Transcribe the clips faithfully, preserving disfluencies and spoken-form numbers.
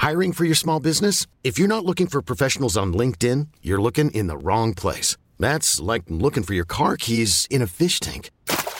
Hiring for your small business? If you're not looking for professionals on LinkedIn, you're looking in the wrong place. That's like looking for your car keys in a fish tank.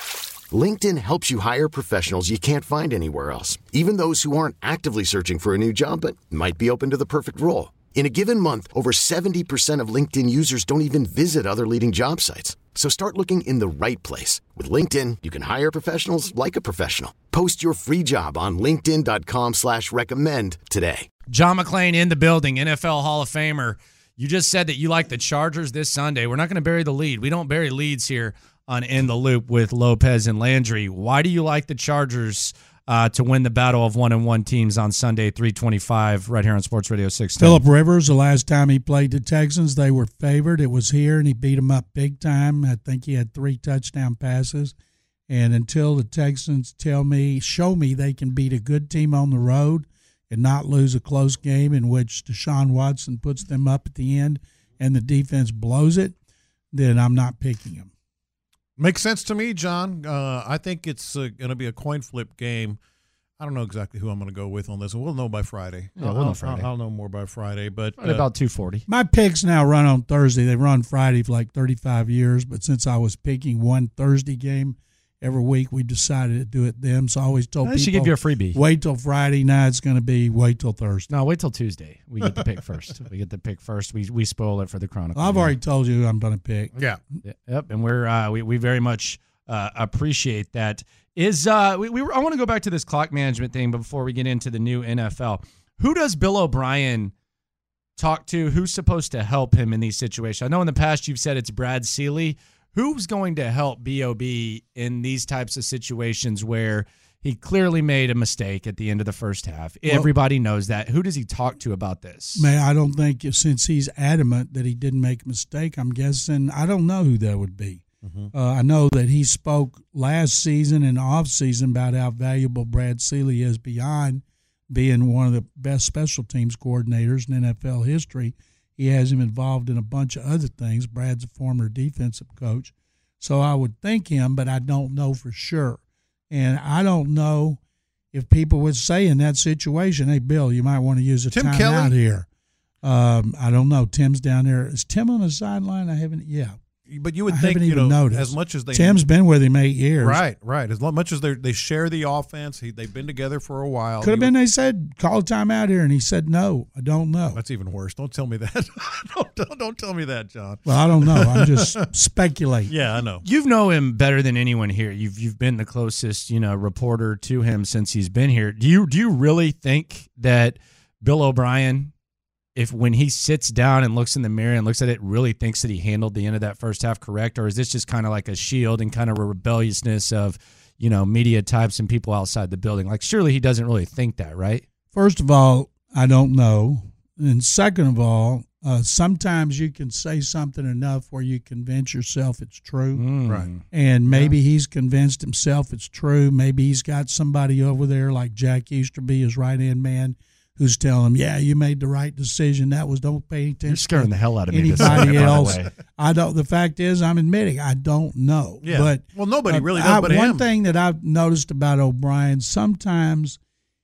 LinkedIn helps you hire professionals you can't find anywhere else, even those who aren't actively searching for a new job but might be open to the perfect role. In a given month, over seventy percent of LinkedIn users don't even visit other leading job sites. So start looking in the right place. With LinkedIn, you can hire professionals like a professional. Post your free job on linkedin dot com slash recommend today. John McClain in the building, N F L Hall of Famer. You just said that you like the Chargers this Sunday. We're not going to bury the lead. We don't bury leads here on In the Loop with Lopez and Landry. Why do you like the Chargers uh, to win the battle of one and one teams on Sunday, three twenty-five, right here on Sports Radio six ten? Phillip Rivers, the last time he played the Texans, they were favored. It was here, and he beat them up big time. I think he had three touchdown passes. And until the Texans tell me, show me they can beat a good team on the road and not lose a close game in which Deshaun Watson puts them up at the end and the defense blows it, then I'm not picking them. Makes sense to me, John. Uh, I think it's uh, going to be a coin flip game. I don't know exactly who I'm going to go with on this. We'll know by Friday. Yeah, we'll I'll, know Friday. I'll, I'll know more by Friday. But uh, about two forty. My picks now run on Thursday. They run Friday for like thirty-five years, but since I was picking one Thursday game every week, we decided to do it then. So I always told I people, should give you a freebie. Wait till Friday. Now it's going to be wait till Thursday. No, wait till Tuesday. We get the pick first. We get the pick first. We we spoil it for the Chronicle. Well, I've already told you who I'm going to pick. Yeah. Yep, and we're uh, we we very much uh, appreciate that. Is uh we, we I want to go back to this clock management thing before we get into the new N F L. Who does Bill O'Brien talk to? Who's supposed to help him in these situations? I know in the past you've said it's Brad Seeley. Who's going to help B O B in these types of situations where he clearly made a mistake at the end of the first half? Well, everybody knows that. Who does he talk to about this? Man, I don't think, since he's adamant that he didn't make a mistake, I'm guessing, I don't know who that would be. Mm-hmm. Uh, I know that he spoke last season and off season about how valuable Brad Seeley is beyond being one of the best special teams coordinators in N F L history. He has him involved in a bunch of other things. Brad's a former defensive coach. So I would think him, but I don't know for sure. And I don't know if people would say in that situation, hey, Bill, you might want to use a Tim timeout Kelly? here. Um, I don't know. Tim's down there. Is Tim on the sideline? I haven't, yeah. But you would I think, haven't you even know, noticed. as much as they Tim's been with him eight years. Right, right. As much as they they share the offense, he, they've been together for a while. Could have He been would, they said, call a timeout here, and he said, no, I don't know. That's even worse. Don't tell me that. don't, don't, don't tell me that, John. Well, I don't know. I'm just speculating. Yeah, I know. You know him better than anyone here. You've you've been the closest, you know, reporter to him since he's been here. Do you do you really think that Bill O'Brien, if when he sits down and looks in the mirror and looks at it, really thinks that he handled the end of that first half correct? Or is this just kind of like a shield and kind of a rebelliousness of, you know, media types and people outside the building? Like, surely he doesn't really think that, right? First of all, I don't know. And second of all, uh, sometimes you can say something enough where you convince yourself it's true. Mm. Right. And maybe yeah. he's convinced himself it's true. Maybe he's got somebody over there like Jack Easterby, his right-hand man, who's telling him, yeah, you made the right decision. That was, don't pay attention. You're scaring the hell out of me. Anybody this else? way. I don't. The fact is, I'm admitting I don't know. Yeah. But well, nobody uh, really does I, but one him. thing that I've noticed about O'Brien, sometimes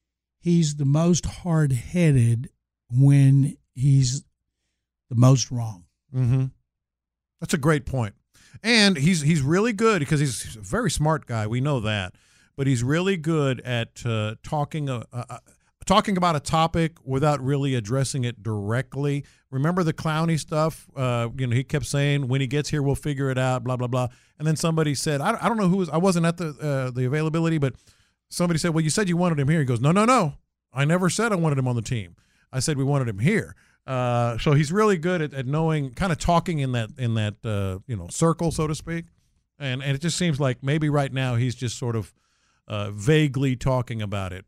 he's the most hard-headed when he's the most wrong. Mm-hmm. That's a great point. And he's he's really good because he's a very smart guy. We know that. But he's really good at uh, talking uh, uh, talking about a topic without really addressing it directly. Remember the Clowney stuff? Uh, you know, he kept saying, when he gets here, we'll figure it out, blah, blah, blah. And then somebody said, I, I don't know who was, I wasn't at the uh, the availability, but somebody said, well, you said you wanted him here. He goes, no, no, no. I never said I wanted him on the team. I said we wanted him here. Uh, so he's really good at, at knowing, kind of talking in that in that uh, you know circle, so to speak. And and it just seems like maybe right now he's just sort of uh, vaguely talking about it.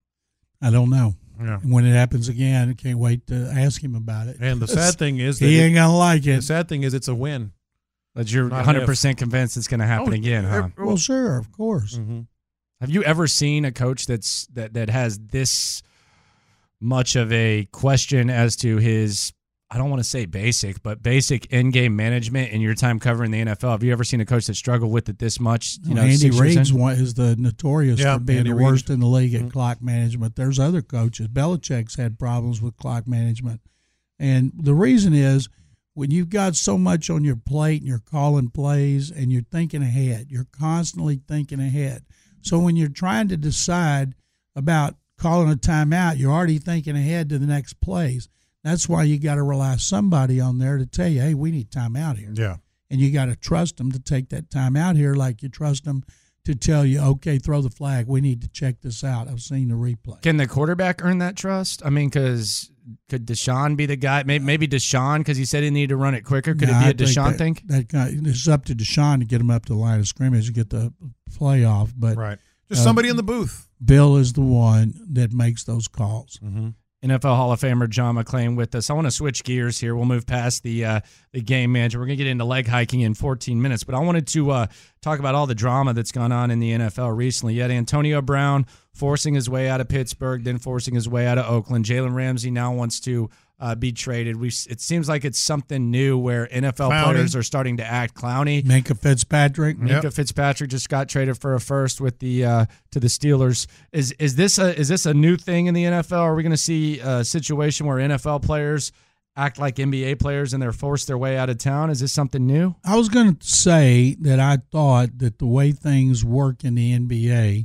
I don't know. Yeah. And when it happens again, I can't wait to ask him about it. And the sad thing is that he ain't it, gonna like it. The sad thing is it's a win. That you're Not one hundred percent convinced it's going to happen Oh, again, huh? Well, sure, of course. Mm-hmm. Have you ever seen a coach that's that that has this much of a question as to his I don't want to say basic, but basic in-game management in your time covering the N F L. Have you ever seen a coach that struggled with it this much? You know, Andy six years Reid's in? one is the notorious Yeah, for being Andy the Reid. worst in the league at Mhm. clock management. There's other coaches. Belichick's had problems with clock management. And the reason is when you've got so much on your plate and you're calling plays and you're thinking ahead, you're constantly thinking ahead. So when you're trying to decide about calling a timeout, you're already thinking ahead to the next plays. That's why you got to rely somebody on there to tell you, hey, we need timeout here. Yeah. And you got to trust them to take that time out here like you trust them to tell you, okay, throw the flag. We need to check this out. I've seen the replay. Can the quarterback earn that trust? I mean, because could Deshaun be the guy? Maybe, maybe Deshaun, because he said he needed to run it quicker. Could No, it I be a think Deshaun that, thing? That guy, it's up to Deshaun to get him up to the line of scrimmage and get the play off. But Right. Just uh, somebody in the booth. Bill is the one that makes those calls. Mm-hmm. N F L Hall of Famer John McClain with us. I want to switch gears here. We'll move past the uh, the game manager. We're going to get into leg hiking in fourteen minutes, but I wanted to uh, talk about all the drama that's gone on in the N F L recently. You had Antonio Brown forcing his way out of Pittsburgh, then forcing his way out of Oakland. Jalen Ramsey now wants to uh, be traded. We It seems like it's something new where N F L Clowney. players are starting to act clowny. Minka Fitzpatrick. Minka Yep. Fitzpatrick just got traded for a first with the uh, to the Steelers. Is is this a is this a new thing in the N F L? Are we going to see a situation where N F L players act like N B A players and they're forced their way out of town? Is this something new? I was going to say that I thought that the way things work in the N B A,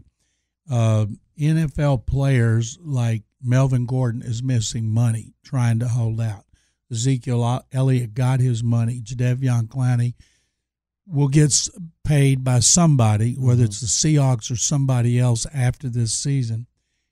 uh, N F L players like Melvin Gordon is missing money trying to hold out. Ezekiel Elliott got his money. Jadeveon Clowney will get paid by somebody, whether it's the Seahawks or somebody else after this season.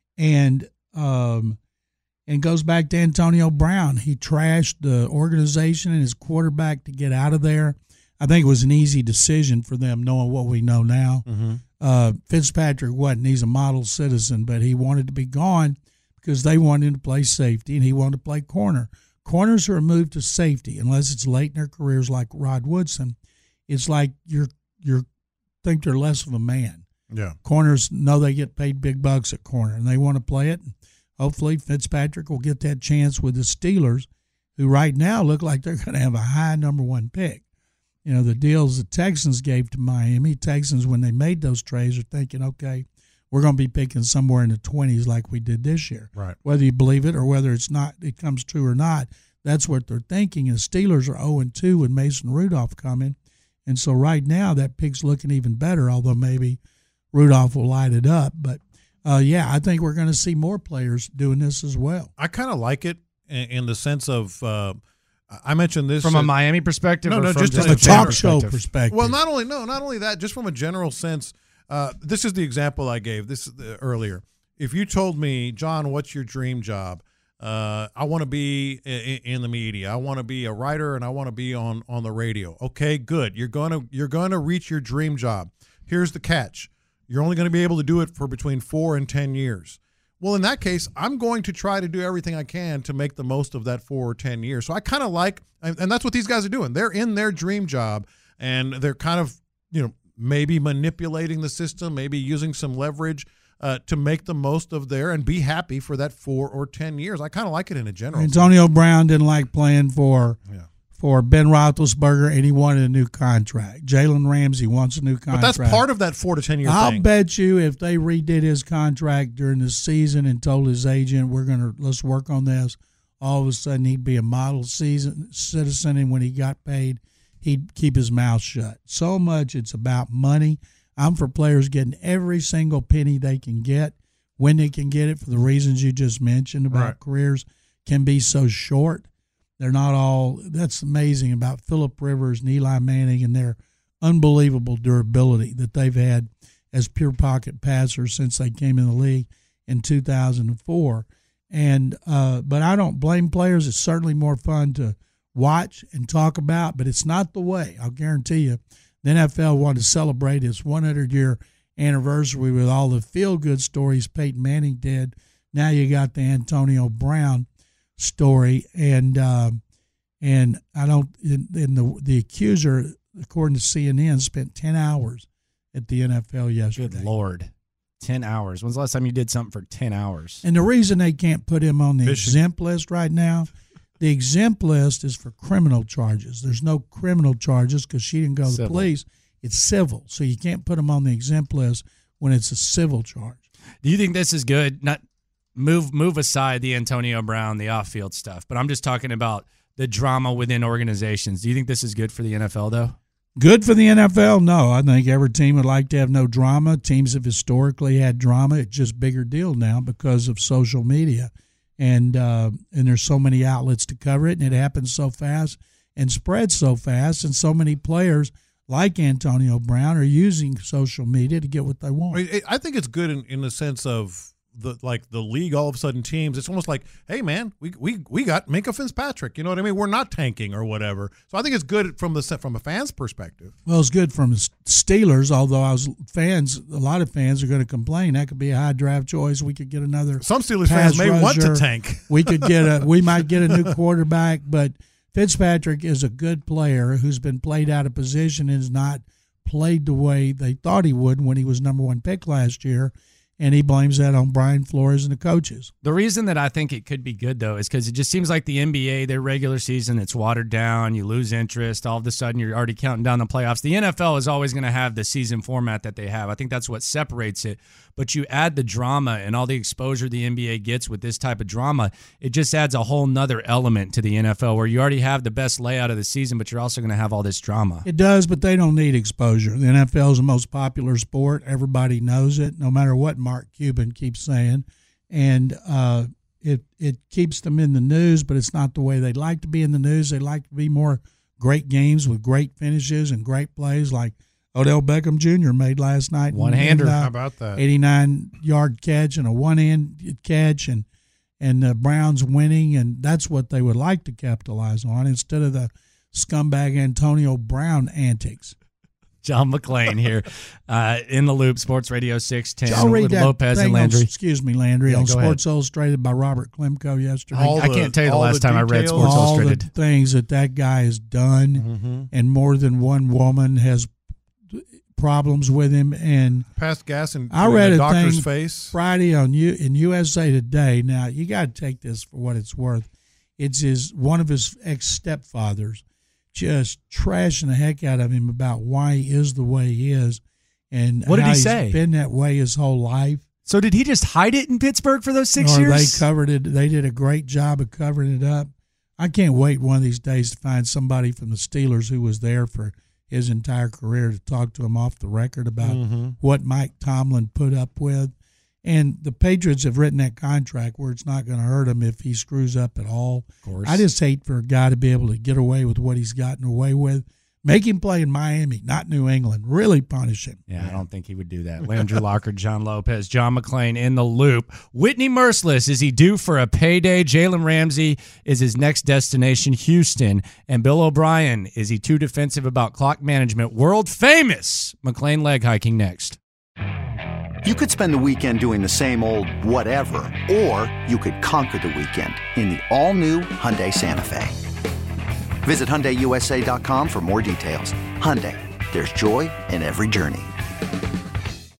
And um, and goes back to Antonio Brown. He trashed the organization and his quarterback to get out of there. I think it was an easy decision for them, knowing what we know now. Mm-hmm. Uh, Fitzpatrick wasn't. He's a model citizen, but he wanted to be gone because they wanted him to play safety, and he wanted to play corner. Corners are moved to safety unless it's late in their careers like Rod Woodson. It's like you're you're think they're less of a man. Yeah. Corners know they get paid big bucks at corner, and they want to play it. Hopefully Fitzpatrick will get that chance with the Steelers, who right now look like they're going to have a high number one pick. You know, the deals the Texans gave to Miami, Texans, when they made those trades, are thinking, okay, we're going to be picking somewhere in the twenties like we did this year. Right. Whether you believe it or whether it's not, it comes true or not, that's what they're thinking. And the Steelers are oh and two with Mason Rudolph coming. And so right now that pick's looking even better, although maybe Rudolph will light it up. But, uh, yeah, I think we're going to see more players doing this as well. I kind of like it in, in the sense of uh, I mentioned this From a uh, Miami perspective? No, or no, from just just in From a a a fan talk show perspective? perspective. Well, not only no, not only that, just from a general sense. Uh, this is the example I gave this uh, earlier. If you told me, John, what's your dream job? Uh, I want to be in, in the media. I want to be a writer, and I want to be on on the radio. Okay, good. You're gonna you're gonna reach your dream job. Here's the catch: you're only going to be able to do it for between four and ten years. Well, in that case, I'm going to try to do everything I can to make the most of that four or ten years. So I kind of like, and, and that's what these guys are doing. They're in their dream job, and they're kind of, you know, maybe manipulating the system, maybe using some leverage uh, to make the most of there and be happy for that four or ten years. I kind of like it in a general sense. Antonio Brown didn't like playing for Yeah. for Ben Roethlisberger, and he wanted a new contract. Jalen Ramsey wants a new But contract. that's part of that four to ten year I'll thing. bet you if they redid his contract during the season and told his agent, we're going to let's work on this, all of a sudden he'd be a model season citizen, and when he got paid, he'd keep his mouth shut. So much it's about money. I'm for players getting every single penny they can get when they can get it, for the reasons you just mentioned about Right. careers can be so short. They're not all – that's amazing about Phillip Rivers and Eli Manning and their unbelievable durability that they've had as pure pocket passers since they came in the league in two thousand four. And uh, but I don't blame players. It's certainly more fun to watch and talk about, but it's not the way. I'll guarantee you. The N F L wanted to celebrate its one hundred year anniversary with all the feel-good stories Peyton Manning did. Now you got the Antonio Brown story, and um, and I don't. And the the accuser, according to C N N, spent ten hours at the N F L yesterday. Good Lord. ten hours. When's the last time you did something for ten hours? And the reason they can't put him on the Fishing. exempt list right now The exempt list is for criminal charges. There's no criminal charges because she didn't go to Civil. the police. It's civil, so you can't put them on the exempt list when it's a civil charge. Do you think this is good? Not move move aside the Antonio Brown, the off-field stuff, but I'm just talking about the drama within organizations. Do you think this is good for the N F L, though? Good for the N F L? No. I think every team would like to have no drama. Teams have historically had drama. It's just a bigger deal now because of social media. And uh, and there's so many outlets to cover it, and it happens so fast and spreads so fast, and so many players like Antonio Brown are using social media to get what they want. I, I think it's good in, in the sense of the like the league. All of a sudden, teams. It's almost like, hey man, we we we got Minkah Fitzpatrick. You know what I mean? We're not tanking or whatever. So I think it's good from the from a fan's perspective. Well, it's good from the Steelers. Although I was fans, a lot of fans are going to complain that could be a high draft choice. We could get another. Some Steelers fans may rusher. want to tank. We could get a. We might get a new quarterback, but Fitzpatrick is a good player who's been played out of position and is not played the way they thought he would when he was number one pick last year. And he blames that on Brian Flores and the coaches. The reason that I think it could be good, though, is because it just seems like the N B A, their regular season, it's watered down. You lose interest. All of a sudden, you're already counting down the playoffs. The N F L is always going to have the season format that they have. I think that's what separates it. But you add the drama and all the exposure the N B A gets with this type of drama, it just adds a whole nother element to the N F L where you already have the best layout of the season, but you're also going to have all this drama. It does, but they don't need exposure. The N F L is the most popular sport. Everybody knows it, no matter what Mark Cuban keeps saying. And uh, it it keeps them in the news, but it's not the way they'd like to be in the news. They like to be more great games with great finishes and great plays like Odell Beckham Junior made last night. One-hander. And, uh, How about that? eighty-nine-yard catch and a one-hand catch, and and the Browns winning, and that's what they would like to capitalize on instead of the scumbag Antonio Brown antics. John McClain here uh, in the Loop, Sports Radio six ten I'll read with that Lopez thing and Landry. On, excuse me, Landry, Yeah, on go Sports ahead. Illustrated by Robert Klemko yesterday. All I the- can't tell you the all last time I read details. Sports all Illustrated. the things that that guy has done, Mm-hmm. and more than one woman has problems with him. And Past gas and I read the a doctor's thing face. Friday on U in U S A Today. Now you got to take this for what it's worth. It's his one of his ex stepfathers just trashing the heck out of him about why he is the way he is, and What did how he he's say? been that way his whole life. So did he just hide it in Pittsburgh for those six or years? They covered it. They did a great job of covering it up. I can't wait one of these days to find somebody from the Steelers who was there for his entire career to talk to him off the record about Mm-hmm. what Mike Tomlin put up with. And the Patriots have written that contract where it's not going to hurt him if he screws up at all. Of course. I just hate for a guy to be able to get away with what he's gotten away with. Make him play in Miami, not New England. Really punish him. Yeah, I don't think he would do that. Landry Locker, John Lopez, John McClain in the Loop. Whitney Merciless, is he due for a payday? Jalen Ramsey is his next destination, Houston. And Bill O'Brien, is he too defensive about clock management? World famous McClain leg hiking next. You could spend the weekend doing the same old whatever, or you could conquer the weekend in the all-new Hyundai Santa Fe. Visit Hyundai U S A dot com for more details. Hyundai, there's joy in every journey.